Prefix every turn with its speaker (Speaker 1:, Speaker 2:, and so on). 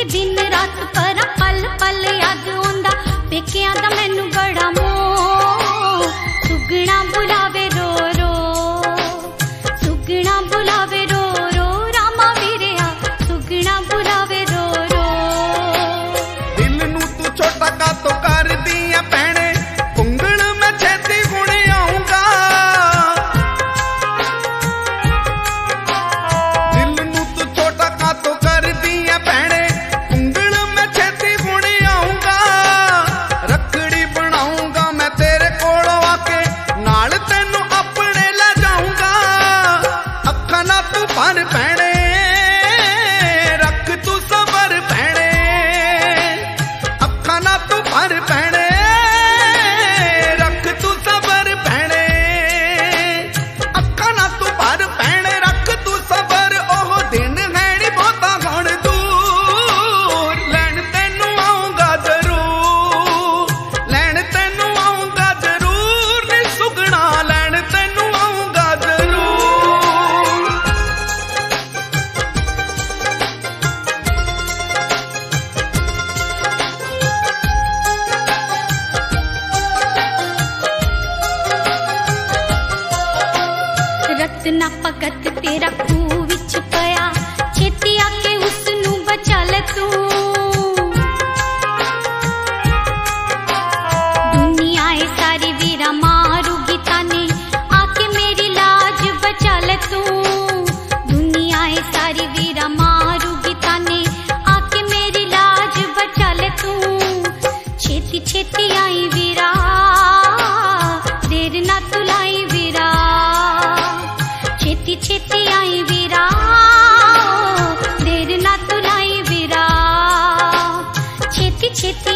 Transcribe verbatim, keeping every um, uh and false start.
Speaker 1: दिन रात पर पल पल याद आंदा पेकियां दा मैनू बड़ा मोह। सुगना बुलावे रो रो, सुगना बुलावे रो रो, रामा वीरिया सुगना बुलावे रो रो।
Speaker 2: दिल नू तू छोटा का तो कर दिया भैणे, कुंगण मैं छेती हुण आऊंगा। दिल नू तू छोटा का तो कर दिया भैणे, कुंगण मैं छेती हुण आऊंगा। रखड़ी बनाऊंगा मैं तेरे कोल आके, नाल तेनू अपने ले जाऊंगा। अखा ना तू भर भैणे, रख तू सबर भैणे। अखा ना तू भर भैणे, रख तू सबर भैणे। अखा ना तू भर भैणे, रख तू सबर। ओह दिन है नी बहुता हुण दूर, लैण तैनू आऊंगा जरूर, लैण तैनू आऊंगा जरूर। नी सुगना लैण तैनू आऊंगा जरूर।
Speaker 1: रत्ना भगत तेरा खूह विच पया, छेती आके उसनू बचा ले तू। दुनिया है सारी वीरा मारूगी ताने, आके मेरी लाज बचा ले तू। दुनिया है सारी वीरा मारूगी ताने, आके मेरी लाज बचा ले तू। छेती छेती आई वीरा, देर ना तू लाई वीरा। छेती छेती आई वीरा, देर ना तू लाई वीरा। छेती छेती